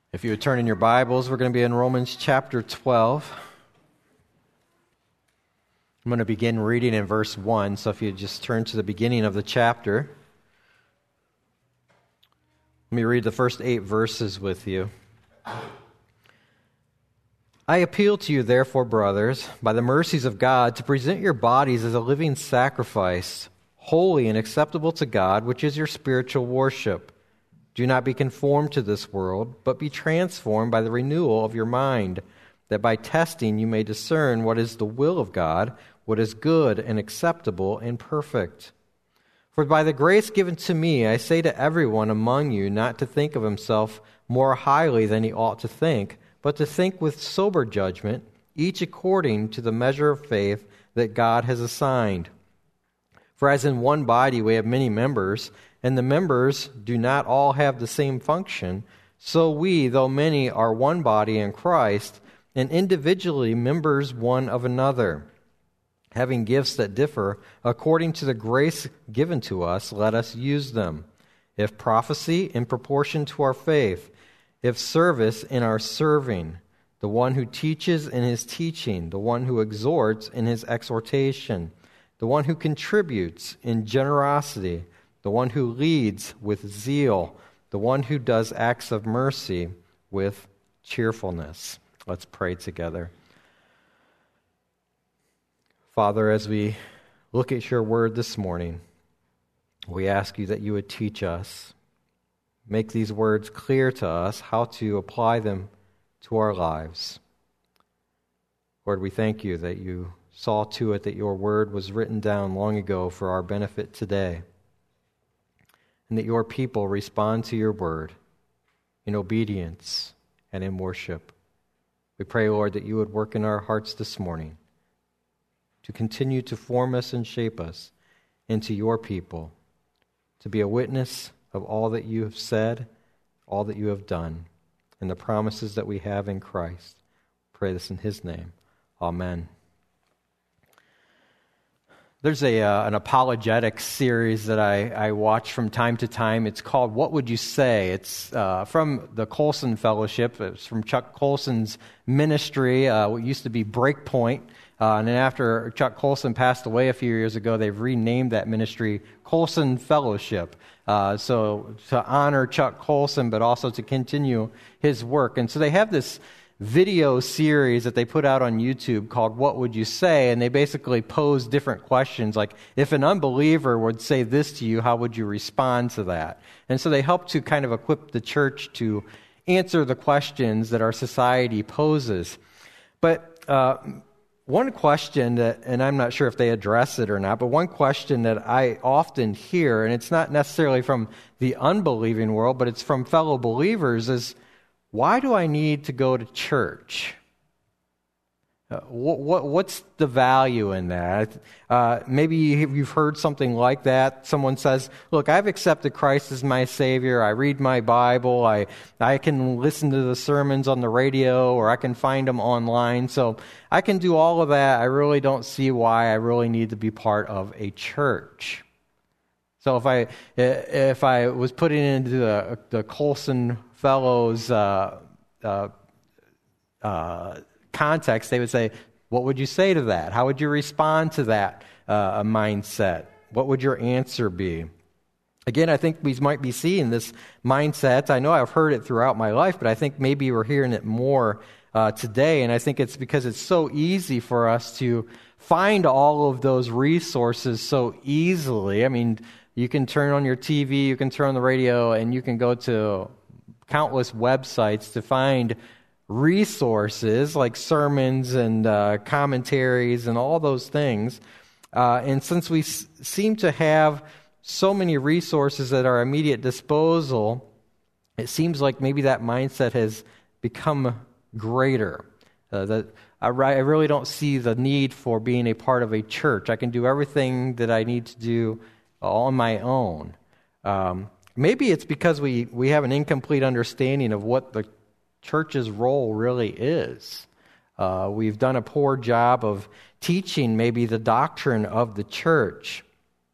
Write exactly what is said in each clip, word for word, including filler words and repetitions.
If you would turn in your Bibles, we're going to be in Romans chapter twelve. I'm going to begin reading in verse one, so if you just turn to the beginning of the chapter. Let me read the first eight verses with you. I appeal to you, therefore, brothers, by the mercies of God, to present your bodies as a living sacrifice, holy and acceptable to God, which is your spiritual worship. Do not be conformed to this world, but be transformed by the renewal of your mind, that by testing you may discern what is the will of God, what is good and acceptable and perfect. For by the grace given to me, I say to everyone among you not to think of himself more highly than he ought to think, but to think with sober judgment, each according to the measure of faith that God has assigned. For as in one body we have many members, and the members do not all have the same function, so we, though many, are one body in Christ, and individually members one of another. Having gifts that differ, according to the grace given to us, let us use them. If prophecy, in proportion to our faith. If service, in our serving. The one who teaches, in his teaching. The one who exhorts, in his exhortation. The one who contributes, in generosity. The one who leads, with zeal. The one who does acts of mercy, with cheerfulness. Let's pray together. Father, as we look at your word this morning, we ask you that you would teach us, make these words clear to us, how to apply them to our lives. Lord, we thank you that you saw to it that your word was written down long ago for our benefit today, and that your people respond to your word in obedience and in worship. We pray, Lord, that you would work in our hearts this morning to continue to form us and shape us into your people, to be a witness of all that you have said, all that you have done, and the promises that we have in Christ. Pray this in his name. Amen. There's a uh, an apologetics series that I, I watch from time to time. It's called What Would You Say? It's uh, from the Colson Fellowship. It's from Chuck Colson's ministry, uh, what used to be Breakpoint. Uh, and then after Chuck Colson passed away a few years ago, they've renamed that ministry Colson Fellowship. Uh, so to honor Chuck Colson, but also to continue his work. And so they have this video series that they put out on YouTube called What Would You Say? And they basically pose different questions like, if an unbeliever would say this to you, how would you respond to that? And so they help to kind of equip the church to answer the questions that our society poses. But uh, one question that, and I'm not sure if they address it or not, but one question that I often hear, and it's not necessarily from the unbelieving world, but it's from fellow believers, is, why do I need to go to church? Uh, what, what, what's the value in that? Uh, maybe you've heard something like that. Someone says, look, I've accepted Christ as my Savior. I read my Bible. I, I can listen to the sermons on the radio, or I can find them online. So I can do all of that. I really don't see why I really need to be part of a church. So if I if I was putting it into the, the Colson Fellows uh, uh, uh, context, they would say, what would you say to that? How would you respond to that uh, mindset? What would your answer be? Again, I think we might be seeing this mindset. I know I've heard it throughout my life, but I think maybe we're hearing it more uh, today, and I think it's because it's so easy for us to find all of those resources so easily. I mean, you can turn on your T V, you can turn on the radio, and you can go to countless websites to find resources like sermons and uh, commentaries and all those things. Uh, and since we s- seem to have so many resources at our immediate disposal, it seems like maybe that mindset has become greater. Uh, that I, I really don't see the need for being a part of a church. I can do everything that I need to do on my own. Um, maybe it's because we, we have an incomplete understanding of what the church's role really is. Uh, we've done a poor job of teaching maybe the doctrine of the church.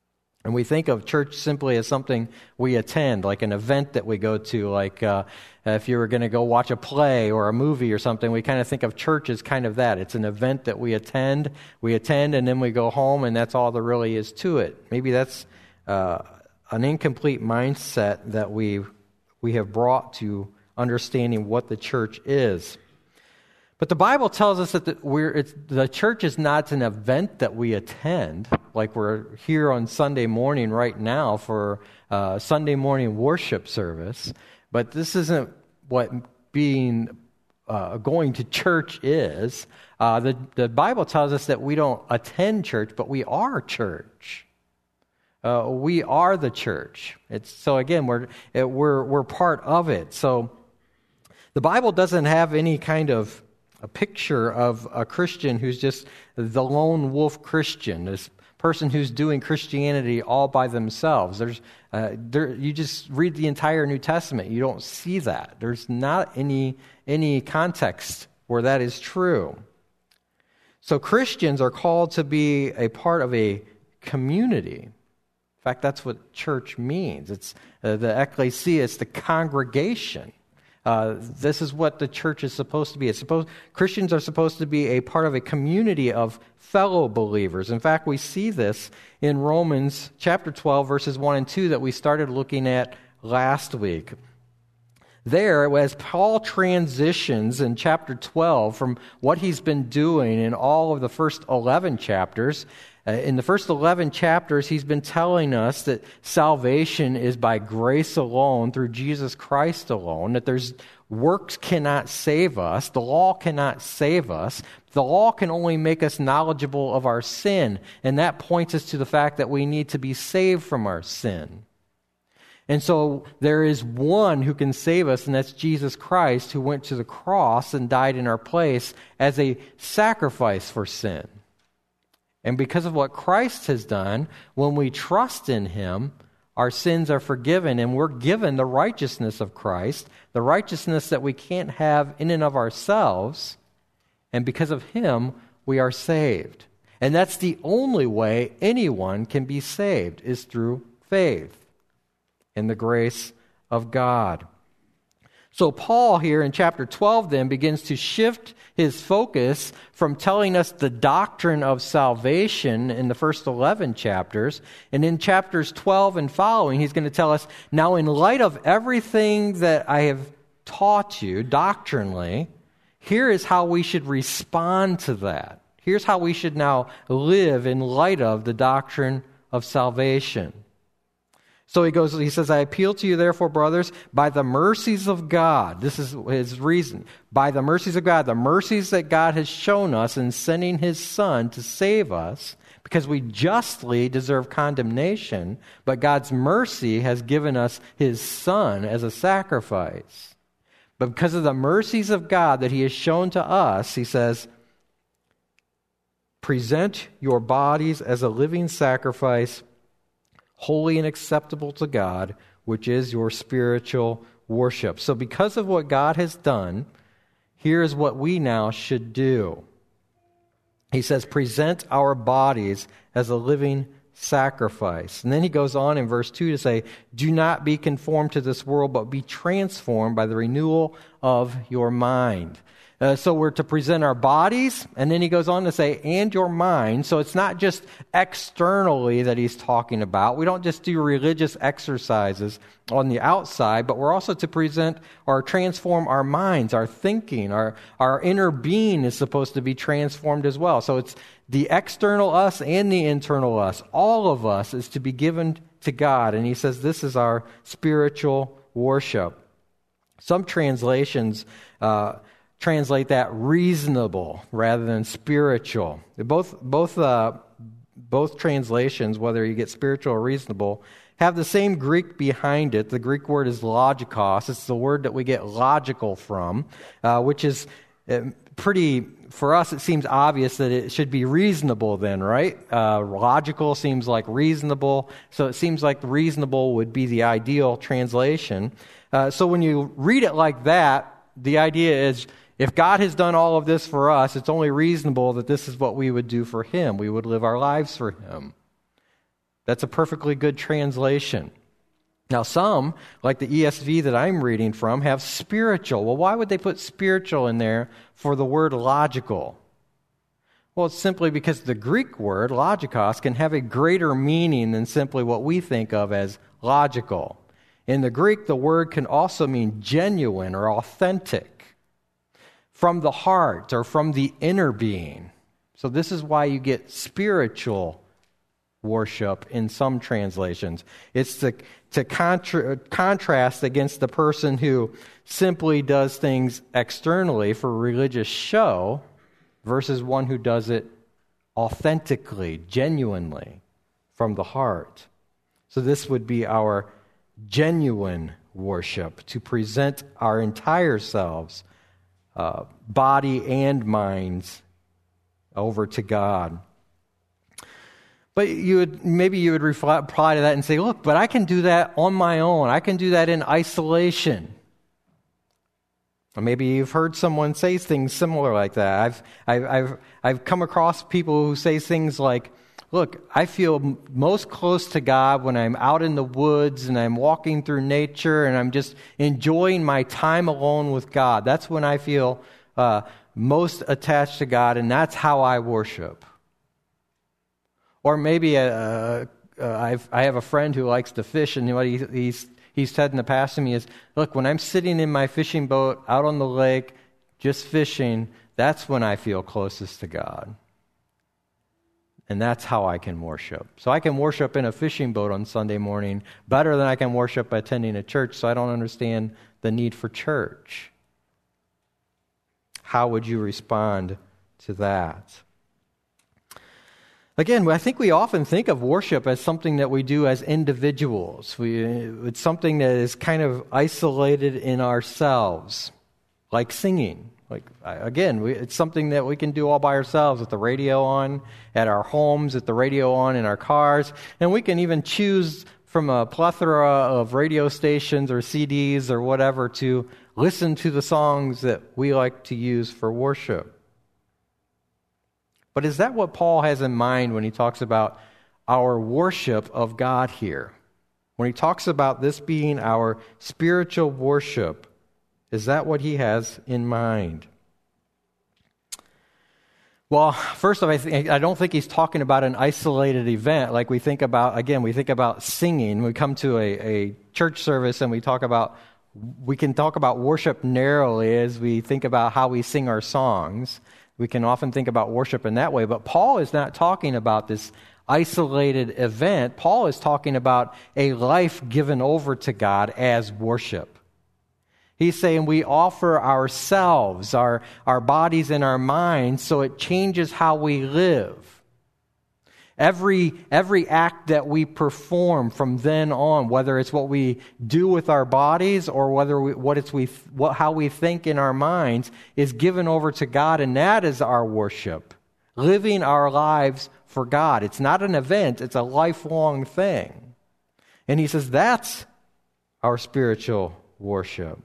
And we think of church simply as something we attend, like an event that we go to, like uh, if you were going to go watch a play or a movie or something, we kind of think of church as kind of that. It's an event that we attend, we attend, and then we go home, and that's all there really is to it. Maybe that's uh, an incomplete mindset that we we have brought to understanding what the church is. But the Bible tells us that the, we're, it's, the church is not an event that we attend, like we're here on Sunday morning right now for uh, Sunday morning worship service. But this isn't what being uh, going to church is. Uh, the, the Bible tells us that we don't attend church, but we are church. Uh, we are the church. It's so again, we're it, we're we're part of it. So the Bible doesn't have any kind of a picture of a Christian who's just the lone wolf Christian, this person who's doing Christianity all by themselves. There's, uh, there, you just read the entire New Testament, you don't see that. There's not any any context where that is true. So Christians are called to be a part of a community. In fact, that's what church means. It's uh, the ecclesia, it's the congregation. Uh, this is what the church is supposed to be. It's supposed Christians are supposed to be a part of a community of fellow believers. In fact, we see this in Romans chapter twelve, verses one and two that we started looking at last week. There, as Paul transitions in chapter twelve from what he's been doing in all of the first eleven chapters, uh, in the first eleven chapters, he's been telling us that salvation is by grace alone, through Jesus Christ alone, that there's works cannot save us, the law cannot save us, the law can only make us knowledgeable of our sin, and that points us to the fact that we need to be saved from our sin. And so there is one who can save us, and that's Jesus Christ, who went to the cross and died in our place as a sacrifice for sin. And because of what Christ has done, when we trust in him, our sins are forgiven, and we're given the righteousness of Christ, the righteousness that we can't have in and of ourselves, and because of him, we are saved. And that's the only way anyone can be saved, is through faith in the grace of God. So Paul here in chapter twelve then begins to shift his focus from telling us the doctrine of salvation in the first eleven chapters, and in chapters twelve and following, he's going to tell us, now in light of everything that I have taught you doctrinally, here is how we should respond to that. Here's how we should now live in light of the doctrine of salvation. So he goes, he says, I appeal to you, therefore, brothers, by the mercies of God. This is his reason. By the mercies of God, the mercies that God has shown us in sending his Son to save us, because we justly deserve condemnation, but God's mercy has given us his Son as a sacrifice. But because of the mercies of God that he has shown to us, he says, present your bodies as a living sacrifice, holy and acceptable to God, which is your spiritual worship. So because of what God has done, here is what we now should do. He says, present our bodies as a living sacrifice. And then he goes on in verse two to say, do not be conformed to this world, but be transformed by the renewal of your mind. Uh, so we're to present our bodies, and then he goes on to say, and your mind. So it's not just externally that he's talking about. We don't just do religious exercises on the outside, but we're also to present or transform our minds, our thinking, our, our inner being is supposed to be transformed as well. So it's the external us and the internal us. All of us is to be given to God, and he says this is our spiritual worship. Some translations uh translate that reasonable rather than spiritual. Both both uh, both translations, whether you get spiritual or reasonable, have the same Greek behind it. The Greek word is logikos. It's the word that we get logical from, uh, which is uh, pretty, for us it seems obvious that it should be reasonable then, right? Uh, logical seems like reasonable, so it seems like reasonable would be the ideal translation. Uh, so when you read it like that, the idea is, if God has done all of this for us, it's only reasonable that this is what we would do for him. We would live our lives for him. That's a perfectly good translation. Now, some, like the E S V that I'm reading from, have spiritual. Well, why would they put spiritual in there for the word logical? Well, it's simply because the Greek word, logikos, can have a greater meaning than simply what we think of as logical. In the Greek, the word can also mean genuine or authentic, from the heart or from the inner being. So this is why you get spiritual worship in some translations. It's to, to contra- contrast against the person who simply does things externally for religious show versus one who does it authentically, genuinely, from the heart. So this would be our genuine worship, to present our entire selves, uh, body and minds, over to God. But you would maybe you would reply to that and say, look, but I can do that on my own. I can do that in isolation. Or maybe you've heard someone say things similar like that. I've I've I've I've come across people who say things like, look, I feel most close to God when I'm out in the woods and I'm walking through nature and I'm just enjoying my time alone with God. That's when I feel uh, most attached to God, and that's how I worship. Or maybe uh, uh, I've, I have a friend who likes to fish, and what he, he's he's said in the past to me is, look, when I'm sitting in my fishing boat out on the lake, just fishing, that's when I feel closest to God. And that's how I can worship. So I can worship in a fishing boat on Sunday morning better than I can worship by attending a church, so I don't understand the need for church. How would you respond to that? Again, I think we often think of worship as something that we do as individuals. We, it's something that is kind of isolated in ourselves, like singing. Like again, we, it's something that we can do all by ourselves with the radio on, at our homes, with the radio on in our cars, and we can even choose from a plethora of radio stations or C Ds or whatever to listen to the songs that we like to use for worship. But is that what Paul has in mind when he talks about our worship of God here? When he talks about this being our spiritual worship, is that what he has in mind? Well, first of all, I, think, I don't think he's talking about an isolated event like we think about, again, we think about singing. We come to a, a church service and we talk about, we can talk about worship narrowly as we think about how we sing our songs. We can often think about worship in that way, but Paul is not talking about this isolated event. Paul is talking about a life given over to God as worship. He's saying we offer ourselves, our, our bodies and our minds, so it changes how we live. Every, every act that we perform from then on, whether it's what we do with our bodies or whether we, what it's we, what, how we think in our minds, is given over to God, and that is our worship. Living our lives for God. It's not an event, it's a lifelong thing. And he says that's our spiritual worship.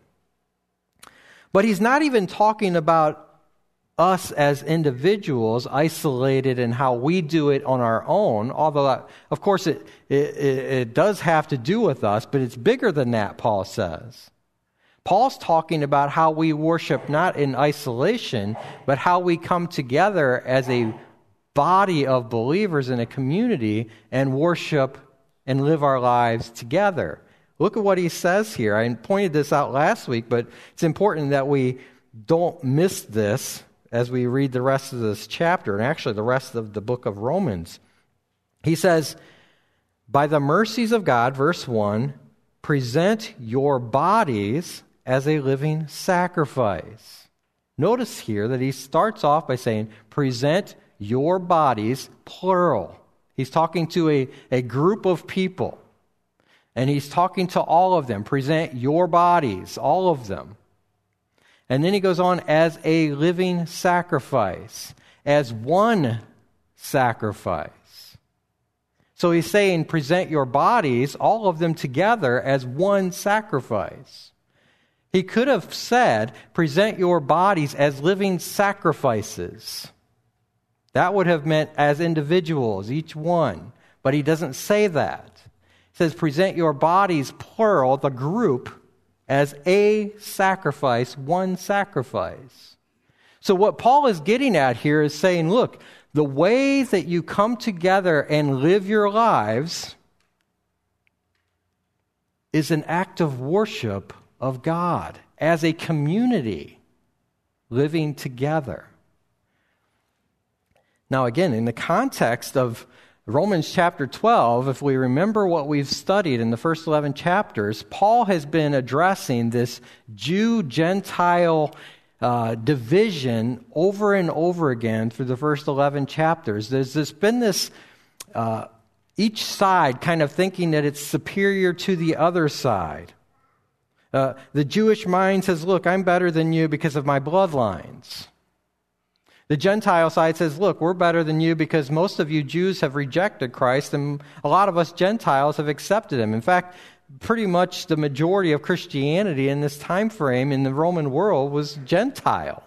But he's not even talking about us as individuals isolated in how we do it on our own, although, of course, it, it, it does have to do with us, but it's bigger than that, Paul says. Paul's talking about how we worship not in isolation, but how we come together as a body of believers in a community and worship and live our lives together. Look at what he says here. I pointed this out last week, but it's important that we don't miss this as we read the rest of this chapter, and actually the rest of the book of Romans. He says, by the mercies of God, verse one, present your bodies as a living sacrifice. Notice here that he starts off by saying, present your bodies, plural. He's talking to a, a group of people. And he's talking to all of them. Present your bodies, all of them. And then he goes on, as a living sacrifice, as one sacrifice. So he's saying, present your bodies, all of them together, as one sacrifice. He could have said, present your bodies as living sacrifices. That would have meant as individuals, each one. But he doesn't say that. He says, present your bodies, plural, the group, as a sacrifice, one sacrifice. So what Paul is getting at here is saying, look, the way that you come together and live your lives is an act of worship of God as a community living together. Now again, in the context of Romans chapter twelve, if we remember what we've studied in the first eleven chapters, Paul has been addressing this Jew-Gentile uh, division over and over again through the first eleven chapters. There's this, been this, uh, each side kind of thinking that it's superior to the other side. Uh, the Jewish mind says, look, I'm better than you because of my bloodlines. The Gentile side says, look, we're better than you because most of you Jews have rejected Christ and a lot of us Gentiles have accepted him. In fact, pretty much the majority of Christianity in this time frame in the Roman world was Gentile.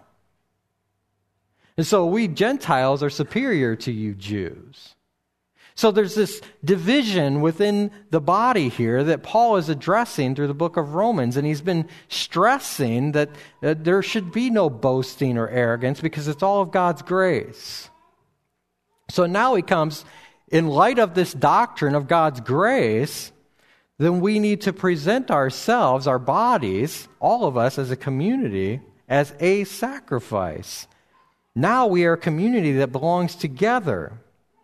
And so we Gentiles are superior to you Jews. So there's this division within the body here that Paul is addressing through the book of Romans, and he's been stressing that uh, there should be no boasting or arrogance because it's all of God's grace. So now he comes, in light of this doctrine of God's grace, then we need to present ourselves, our bodies, all of us as a community, as a sacrifice. Now we are a community that belongs together.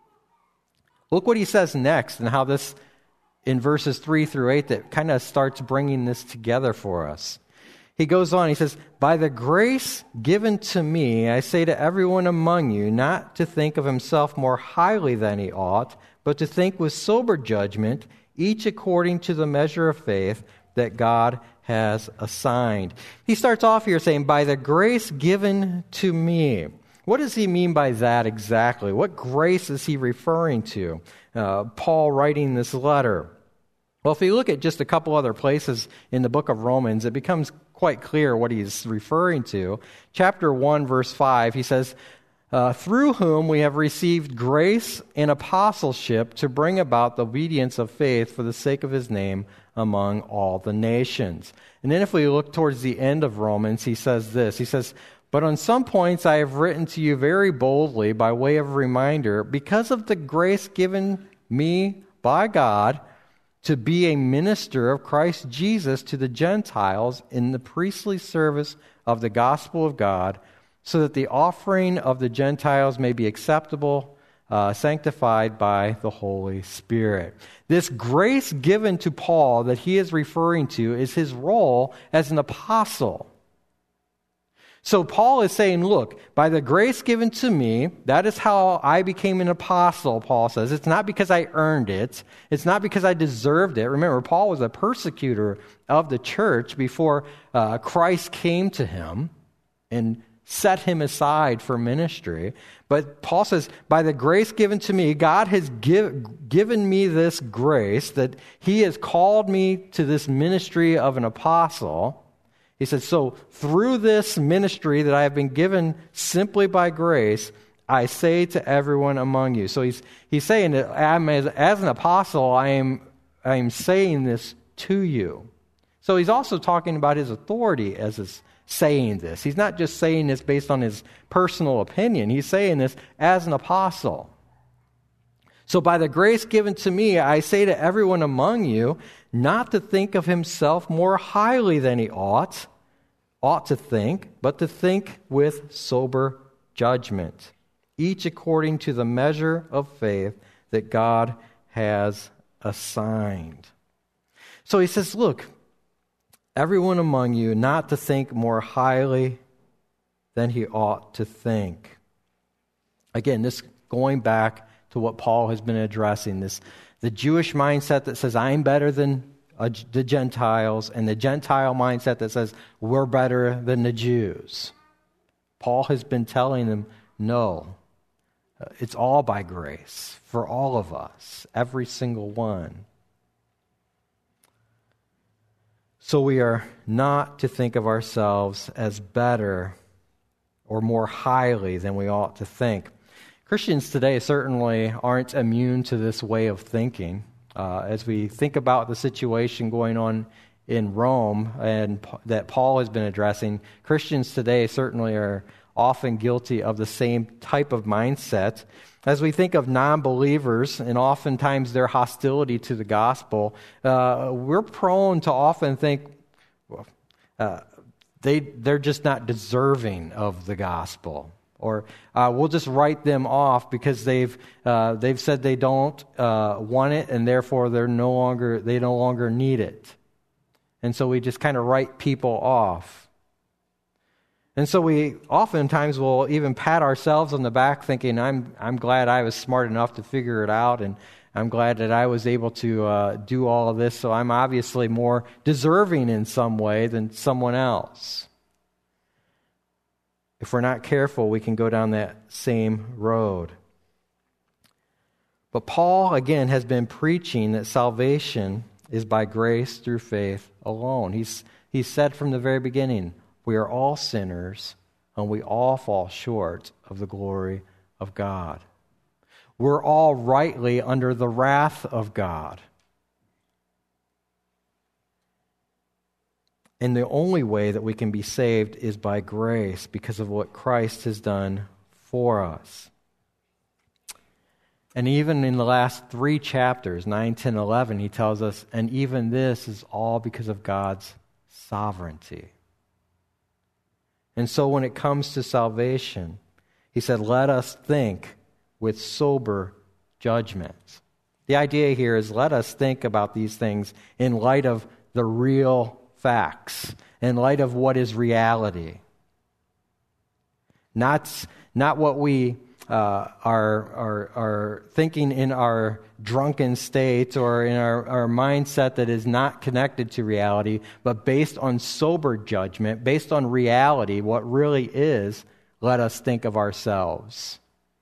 Look what he says next and how this, in verses three through eight, that kind of starts bringing this together for us. He goes on, he says, by the grace given to me, I say to everyone among you, not to think of himself more highly than he ought, but to think with sober judgment, each according to the measure of faith that God has assigned. He starts off here saying, by the grace given to me. What does he mean by that exactly? What grace is he referring to? Uh, Paul writing this letter. Well, if you look at just a couple other places in the book of Romans, it becomes quite clear what he's referring to. Chapter one, verse five, he says, uh, through whom we have received grace and apostleship to bring about the obedience of faith for the sake of his name among all the nations. And then if we look towards the end of Romans, he says this. He says, but on some points I have written to you very boldly by way of reminder, because of the grace given me by God to be a minister of Christ Jesus to the Gentiles in the priestly service of the gospel of God, so that the offering of the Gentiles may be acceptable, uh, sanctified by the Holy Spirit. This grace given to Paul that he is referring to is his role as an apostle. So Paul is saying, look, by the grace given to me, that is how I became an apostle, Paul says. It's not because I earned it. It's not because I deserved it. Remember, Paul was a persecutor of the church before uh, Christ came to him and set him aside for ministry. But Paul says, by the grace given to me, God has give, given me this grace that he has called me to this ministry of an apostle. He said, so through this ministry that I have been given simply by grace, I say to everyone among you. So he's he's saying that I'm, as, as an apostle, I am I am saying this to you. So he's also talking about his authority as is saying this. He's not just saying this based on his personal opinion. He's saying this as an apostle. So by the grace given to me, I say to everyone among you, not to think of himself more highly than he ought, ought to think, but to think with sober judgment, each according to the measure of faith that God has assigned. So he says, look, everyone among you not to think more highly than he ought to think. Again, this going back to what Paul has been addressing, this the Jewish mindset that says, I'm better than uh, the Gentiles, and the Gentile mindset that says, we're better than the Jews. Paul has been telling them, no, uh, it's all by grace for all of us, every single one. So we are not to think of ourselves as better or more highly than we ought to think. Christians today certainly aren't immune to this way of thinking. Uh, as we think about the situation going on in Rome and p- that Paul has been addressing, Christians today certainly are often guilty of the same type of mindset. As we think of non-believers and oftentimes their hostility to the gospel, uh, we're prone to often think well, uh, they, they're just not deserving of the gospel. Or uh, we'll just write them off because they've uh, they've said they don't uh, want it, and therefore they're no longer they no longer need it. And so we just kind of write people off. And so we oftentimes will even pat ourselves on the back thinking, I'm I'm glad I was smart enough to figure it out, and I'm glad that I was able to uh, do all of this, so I'm obviously more deserving in some way than someone else. If we're not careful, we can go down that same road. But Paul, again, has been preaching that salvation is by grace through faith alone. He's, he said from the very beginning, we are all sinners and we all fall short of the glory of God. We're all rightly under the wrath of God. And the only way that we can be saved is by grace because of what Christ has done for us. And even in the last three chapters, nine, ten, eleven, he tells us, and even this is all because of God's sovereignty. And so when it comes to salvation, he said, let us think with sober judgment. The idea here is let us think about these things in light of the real facts, in light of what is reality. Not, not what we uh, are, are, are thinking in our drunken state or in our, our mindset that is not connected to reality, but based on sober judgment, based on reality, what really is, let us think of ourselves.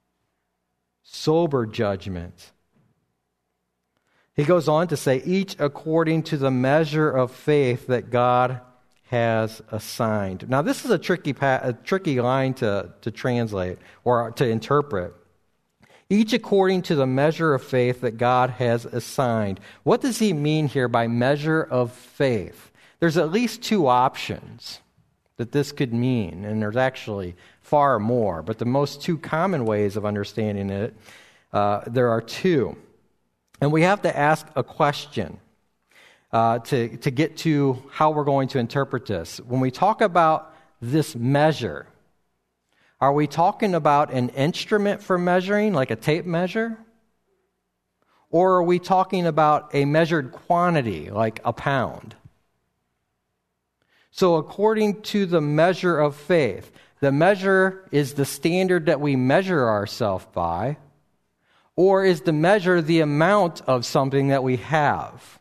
Sober judgment. He goes on to say, each according to the measure of faith that God has assigned. Now, this is a tricky pa- a tricky line to, to translate or to interpret. Each according to the measure of faith that God has assigned. What does he mean here by measure of faith? There's at least two options that this could mean, and there's actually far more, but the most two common ways of understanding it, uh, there are two. And we have to ask a question uh, to, to get to how we're going to interpret this. When we talk about this measure, are we talking about an instrument for measuring, like a tape measure? Or are we talking about a measured quantity, like a pound? So according to the measure of faith, the measure is the standard that we measure ourselves by, or is the measure the amount of something that we have?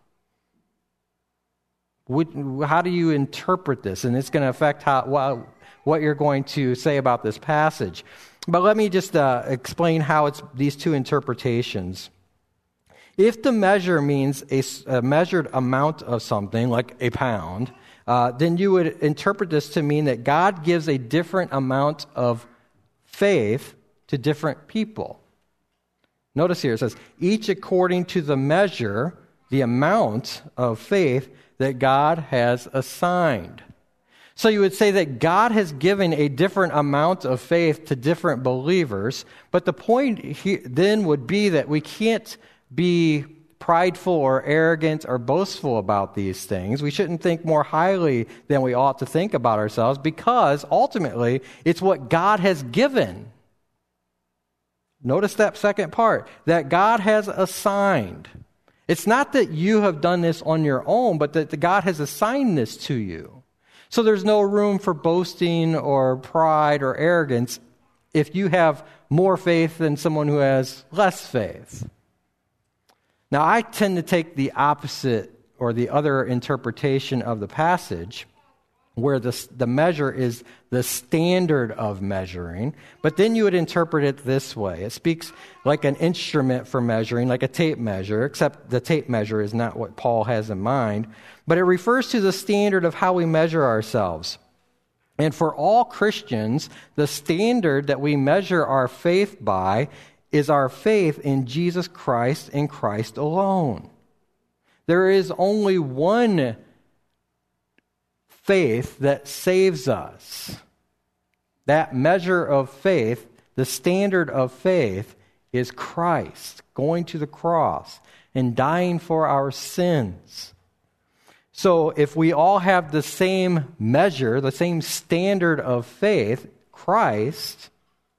How do you interpret this? And it's going to affect how, what you're going to say about this passage. But let me just uh, explain how it's these two interpretations. If the measure means a, a measured amount of something, like a pound, uh, then you would interpret this to mean that God gives a different amount of faith to different people. Notice here, it says, each according to the measure, the amount of faith that God has assigned. So you would say that God has given a different amount of faith to different believers, but the point he, then would be that we can't be prideful or arrogant or boastful about these things. We shouldn't think more highly than we ought to think about ourselves, because ultimately it's what God has given. Notice that second part, that God has assigned. It's not that you have done this on your own, but that God has assigned this to you. So there's no room for boasting or pride or arrogance if you have more faith than someone who has less faith. Now, I tend to take the opposite or the other interpretation of the passage, where the, the measure is the standard of measuring, but then you would interpret it this way. It speaks like an instrument for measuring, like a tape measure, except the tape measure is not what Paul has in mind, but it refers to the standard of how we measure ourselves. And for all Christians, the standard that we measure our faith by is our faith in Jesus Christ and Christ alone. There is only one faith that saves us. That measure of faith, the standard of faith, is Christ going to the cross and dying for our sins. So if we all have the same measure, the same standard of faith, Christ,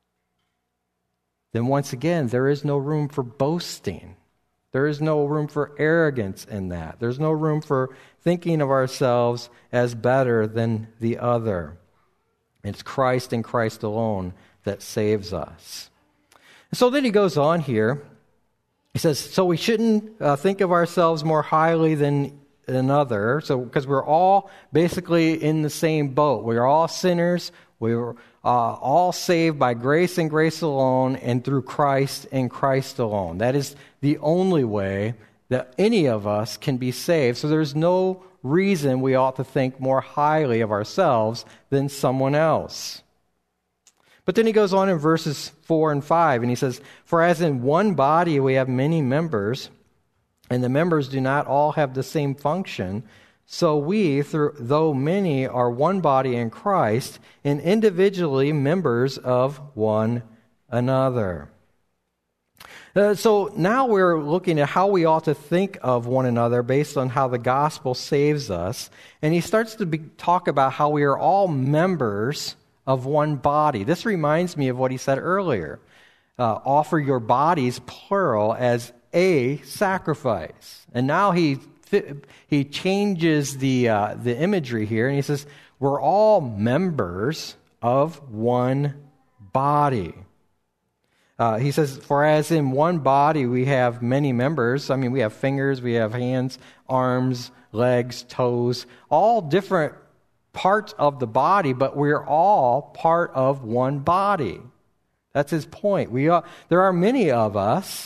then once again, there is no room for boasting. There is no room for arrogance in that. There's no room for thinking of ourselves as better than the other. It's Christ and Christ alone that saves us. So then he goes on here. He says, so we shouldn't uh, think of ourselves more highly than another, so because we're all basically in the same boat. We're all sinners. We're uh, all saved by grace and grace alone, and through Christ and Christ alone. That is the only way that any of us can be saved. So there's no reason we ought to think more highly of ourselves than someone else. But then he goes on in verses four and five, and he says, for as in one body we have many members, and the members do not all have the same function, so we, through, though many, are one body in Christ, and individually members of one another. Uh, so now we're looking at how we ought to think of one another based on how the gospel saves us. And he starts to be, talk about how we are all members of one body. This reminds me of what he said earlier. Uh, offer your bodies, plural, as a sacrifice. And now he he changes the uh, the imagery here, and he says we're all members of one body. Uh, he says, for as in one body we have many members. I mean, we have fingers, we have hands, arms, legs, toes, all different parts of the body, but we're all part of one body. That's his point. We are, there are many of us,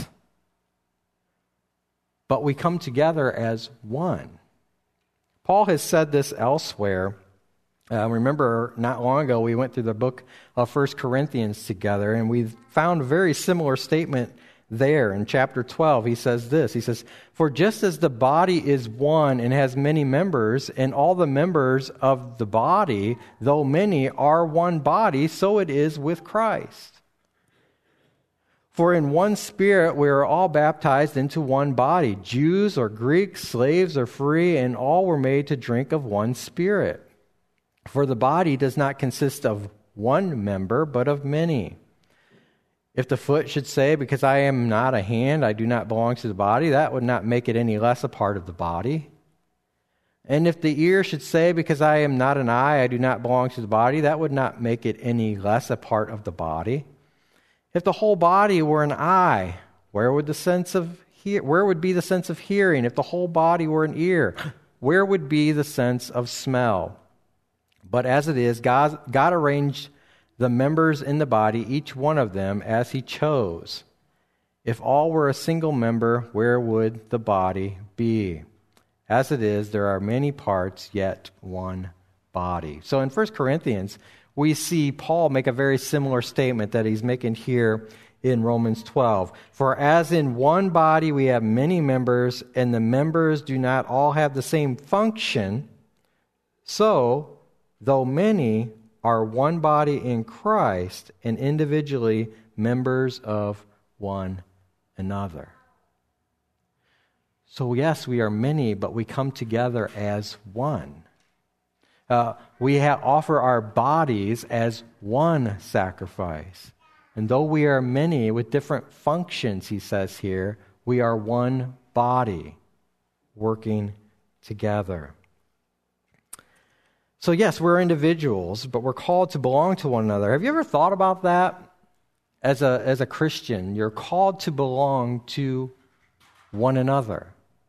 but we come together as one. Paul has said this elsewhere. Uh, remember, not long ago, we went through the book of First Corinthians together, and we found a very similar statement there. In chapter twelve, he says this. He says, for just as the body is one and has many members, and all the members of the body, though many, are one body, so it is with Christ. For in one Spirit we are all baptized into one body, Jews or Greeks, slaves or free, and all were made to drink of one Spirit. For the body does not consist of one member, but of many. If the foot should say, because I am not a hand, I do not belong to the body, that would not make it any less a part of the body. And if the ear should say, because I am not an eye, I do not belong to the body, that would not make it any less a part of the body. If the whole body were an eye, where would the sense of he- where would be the sense of hearing? If the whole body were an ear, where would be the sense of smell? But as it is, God, God arranged the members in the body, each one of them, as he chose. If all were a single member, where would the body be? As it is, there are many parts, yet one body. So in First Corinthians, we see Paul make a very similar statement that he's making here in Romans twelve. For as in one body we have many members, and the members do not all have the same function, so, though many are one body in Christ, and individually members of one another. So yes, we are many, but we come together as one. Uh, we ha- offer our bodies as one sacrifice. And though we are many with different functions, he says here, we are one body working together. So yes, we're individuals, but we're called to belong to one another. Have you ever thought about that? As a, as a Christian, you're called to belong to one another.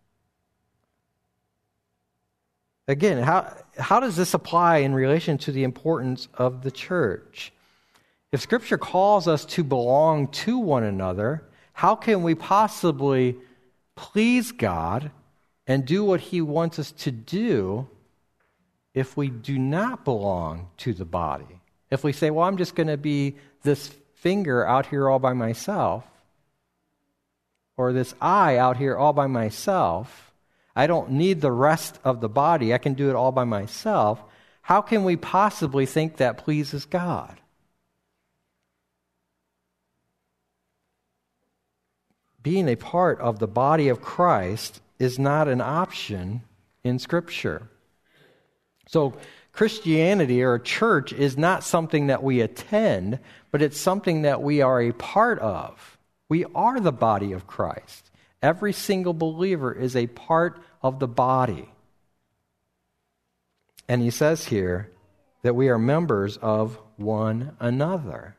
Again, how how does this apply in relation to the importance of the church? If Scripture calls us to belong to one another, how can we possibly please God and do what He wants us to do if we do not belong to the body. If we say, well, I'm just going to be this finger out here all by myself, or this eye out here all by myself, I don't need the rest of the body, I can do it all by myself, how can we possibly think that pleases God? Being a part of the body of Christ is not an option in Scripture. So Christianity or a church is not something that we attend, but it's something that we are a part of. We are the body of Christ. Every single believer is a part of the body. And he says here that we are members of one another.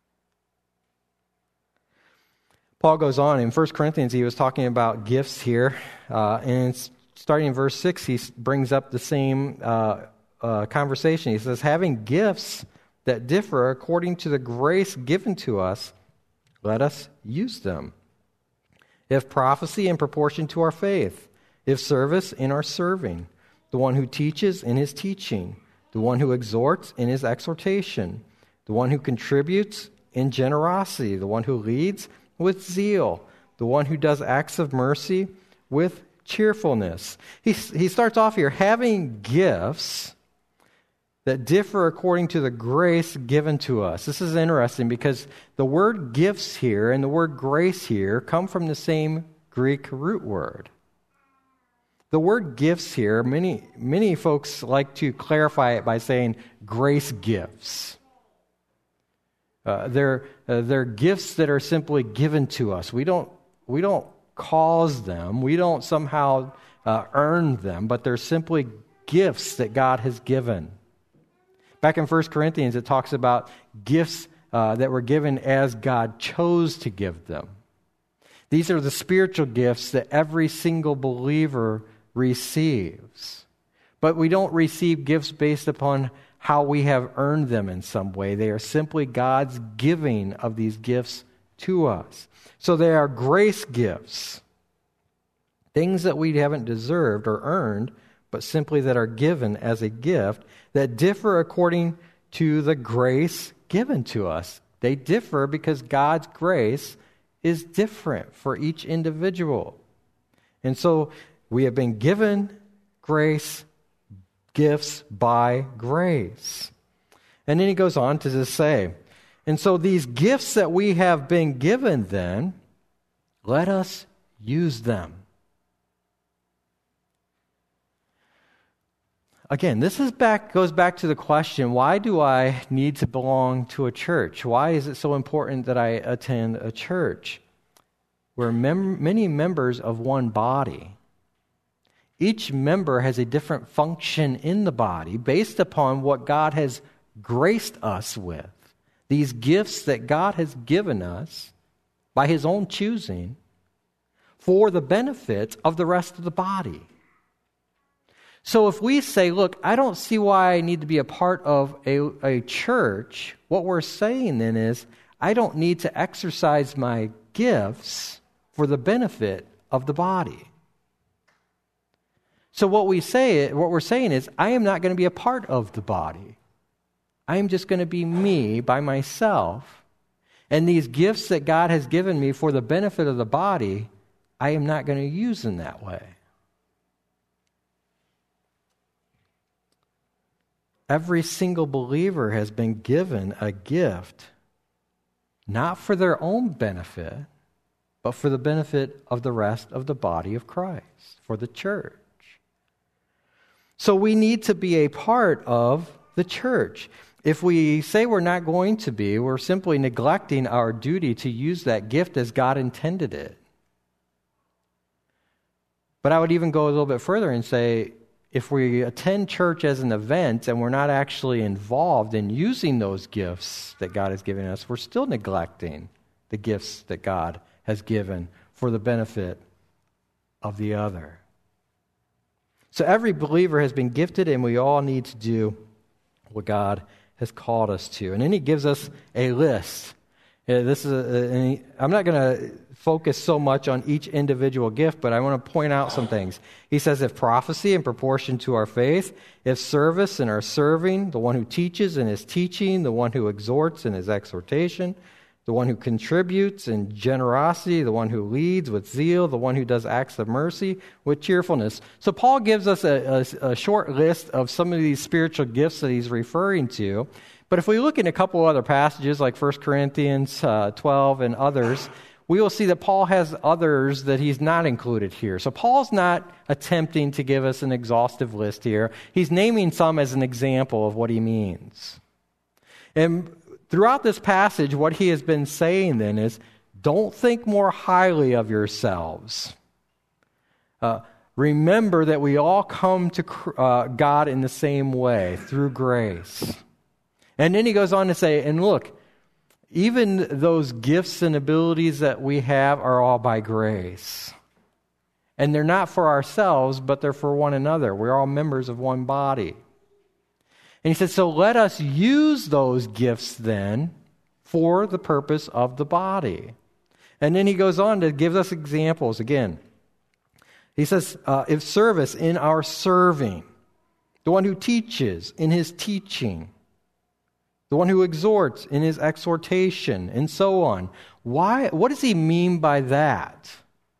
Paul goes on in First Corinthians, he was talking about gifts here, uh, and it's starting in verse six, he brings up the same uh, uh, conversation. He says, having gifts that differ according to the grace given to us, let us use them. If prophecy, in proportion to our faith. If service, in our serving. The one who teaches, in his teaching. The one who exhorts, in his exhortation. The one who contributes, in generosity. The one who leads, with zeal. The one who does acts of mercy, with cheerfulness. He, he starts off here, having gifts that differ according to the grace given to us. This is interesting because the word gifts here and the word grace here come from the same Greek root word. The word gifts here, many, many folks like to clarify it by saying grace gifts. Uh, they're, uh, they're gifts that are simply given to us. We don't, we don't cause them. We don't somehow uh, earn them, but they're simply gifts that God has given. Back in First Corinthians, it talks about gifts uh, that were given as God chose to give them. These are the spiritual gifts that every single believer receives. But we don't receive gifts based upon how we have earned them in some way. They are simply God's giving of these gifts to us. So they are grace gifts, things that we haven't deserved or earned, but simply that are given as a gift that differ according to the grace given to us. They differ because God's grace is different for each individual. And so we have been given grace, gifts by grace. And then he goes on to just say, and so these gifts that we have been given then, let us use them. Again, this is back goes back to the question, why do I need to belong to a church? Why is it so important that I attend a church? We're mem- many members of one body. Each member has a different function in the body based upon what God has graced us with. These gifts that God has given us by His own choosing for the benefit of the rest of the body. So if we say, look, I don't see why I need to be a part of a, a church, what we're saying then is, I don't need to exercise my gifts for the benefit of the body. So what we say, what we're saying is, I am not going to be a part of the body. I am just going to be me by myself. And these gifts that God has given me for the benefit of the body, I am not going to use in that way. Every single believer has been given a gift, not for their own benefit, but for the benefit of the rest of the body of Christ, for the church. So we need to be a part of the church. If we say we're not going to be, we're simply neglecting our duty to use that gift as God intended it. But I would even go a little bit further and say, if we attend church as an event and we're not actually involved in using those gifts that God has given us, we're still neglecting the gifts that God has given for the benefit of the other. So every believer has been gifted, and we all need to do what God has called us to. And then he gives us a list. Uh, This is a, a, I'm not going to focus so much on each individual gift, but I want to point out some things. He says, if prophecy in proportion to our faith, if service in our serving, the one who teaches in his teaching, the one who exhorts in his exhortation, the one who contributes in generosity, the one who leads with zeal, the one who does acts of mercy with cheerfulness. So Paul gives us a, a, a short list of some of these spiritual gifts that he's referring to. But if we look in a couple other passages like First Corinthians uh, twelve and others, we will see that Paul has others that he's not included here. So Paul's not attempting to give us an exhaustive list here. He's naming some as an example of what he means. And throughout this passage, what he has been saying then is, don't think more highly of yourselves. Uh, remember that we all come to uh, God in the same way, through grace. And then he goes on to say, and look, even those gifts and abilities that we have are all by grace. And they're not for ourselves, but they're for one another. We're all members of one body. And he said, so let us use those gifts then for the purpose of the body. And then he goes on to give us examples again. He says, uh, if service in our serving, the one who teaches in his teaching, the one who exhorts in his exhortation, and so on. Why? What does he mean by that?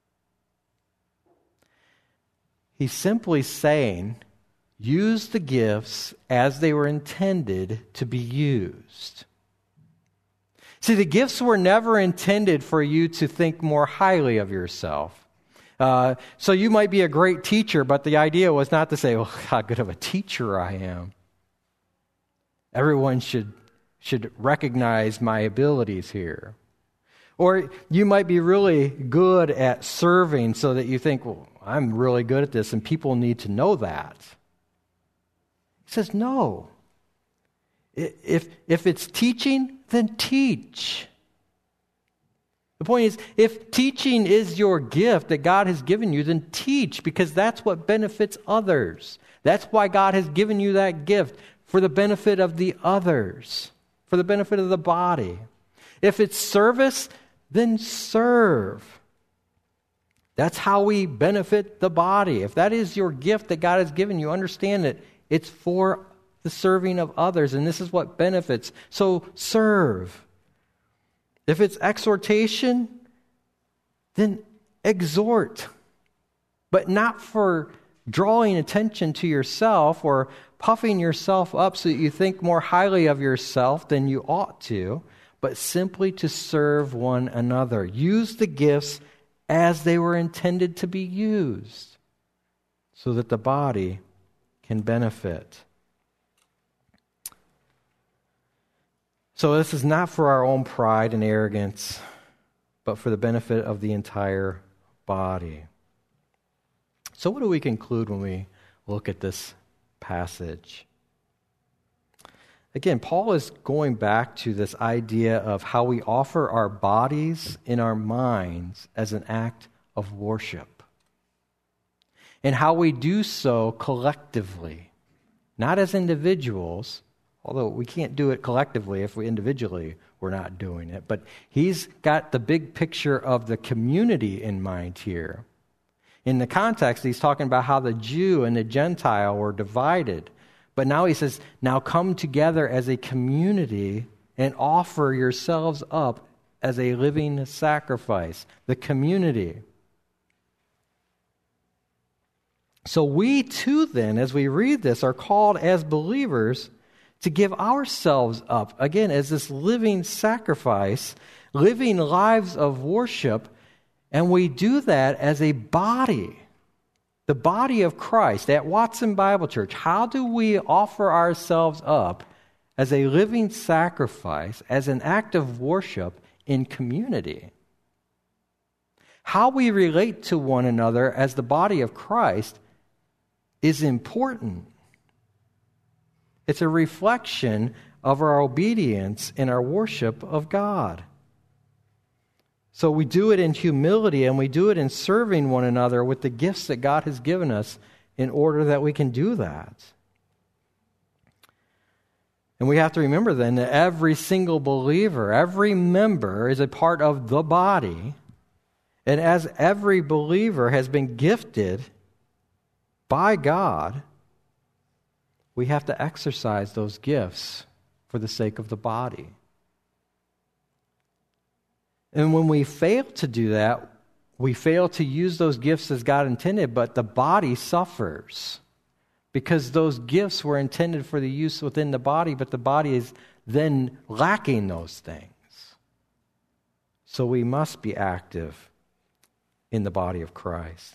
He's simply saying, use the gifts as they were intended to be used. See, the gifts were never intended for you to think more highly of yourself. Uh, so you might be a great teacher, but the idea was not to say, oh, how good of a teacher I am. Everyone should should recognize my abilities here. Or you might be really good at serving so that you think, well, I'm really good at this and people need to know that. He says, no. If, if it's teaching, then teach. The point is, if teaching is your gift that God has given you, then teach, because that's what benefits others. That's why God has given you that gift, for the benefit of the others, for the benefit of the body. If it's service, then serve. That's how we benefit the body. If that is your gift that God has given you, understand that it's for the serving of others, and this is what benefits. So serve. If it's exhortation, then exhort, but not for drawing attention to yourself or puffing yourself up so that you think more highly of yourself than you ought to, but simply to serve one another. Use the gifts as they were intended to be used so that the body can benefit. So this is not for our own pride and arrogance, but for the benefit of the entire body. So what do we conclude when we look at this passage? Again, Paul is going back to this idea of how we offer our bodies and our minds as an act of worship, and how we do so collectively, not as individuals, although we can't do it collectively if we individually we're not doing it. But he's got the big picture of the community in mind here. In the context, he's talking about how the Jew and the Gentile were divided. But now he says, now come together as a community and offer yourselves up as a living sacrifice. The community. So we too then, as we read this, are called as believers to give ourselves up, again, as this living sacrifice, living lives of worship. And we do that as a body, the body of Christ at Watson Bible Church. How do we offer ourselves up as a living sacrifice, as an act of worship in community? How we relate to one another as the body of Christ is important. It's a reflection of our obedience in our worship of God. So we do it in humility, and we do it in serving one another with the gifts that God has given us in order that we can do that. And we have to remember then that every single believer, every member is a part of the body, And as every believer has been gifted by God, we have to exercise those gifts for the sake of the body. And when we fail to do that, we fail to use those gifts as God intended, but the body suffers because those gifts were intended for the use within the body, but the body is then lacking those things. So we must be active in the body of Christ.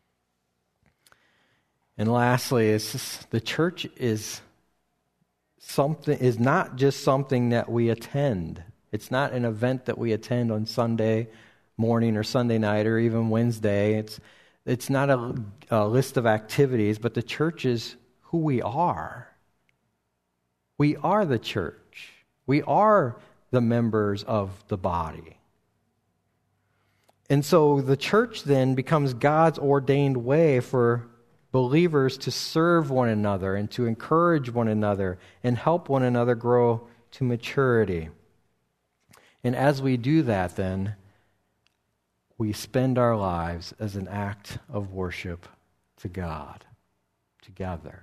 And lastly, it's just, the church is something is not just something that we attend. It's not an event that we attend on Sunday morning or Sunday night or even Wednesday. It's it's not a, a list of activities, but the church is who we are. We are the church. We are the members of the body. And so the church then becomes God's ordained way for believers to serve one another and to encourage one another and help one another grow to maturity. And as we do that, then, we spend our lives as an act of worship to God together.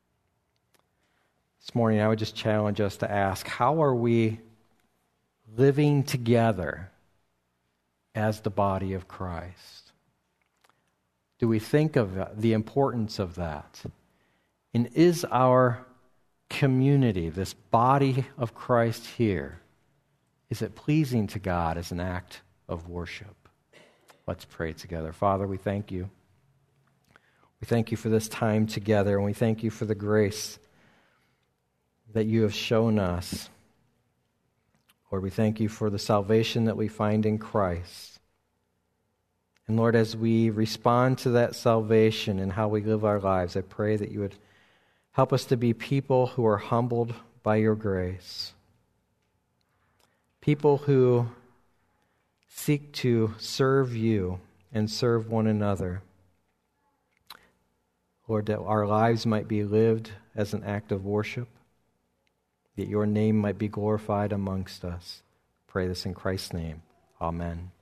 This morning, I would just challenge us to ask, how are we living together as the body of Christ? Do we think of the importance of that? And is our community, this body of Christ here, is it pleasing to God as an act of worship? Let's pray together. Father, we thank you. We thank you for this time together, and we thank you for the grace that you have shown us. Lord, we thank you for the salvation that we find in Christ. And Lord, as we respond to that salvation and how we live our lives, I pray that you would help us to be people who are humbled by your grace. People who seek to serve you and serve one another. Lord, that our lives might be lived as an act of worship, that your name might be glorified amongst us. Pray this in Christ's name. Amen.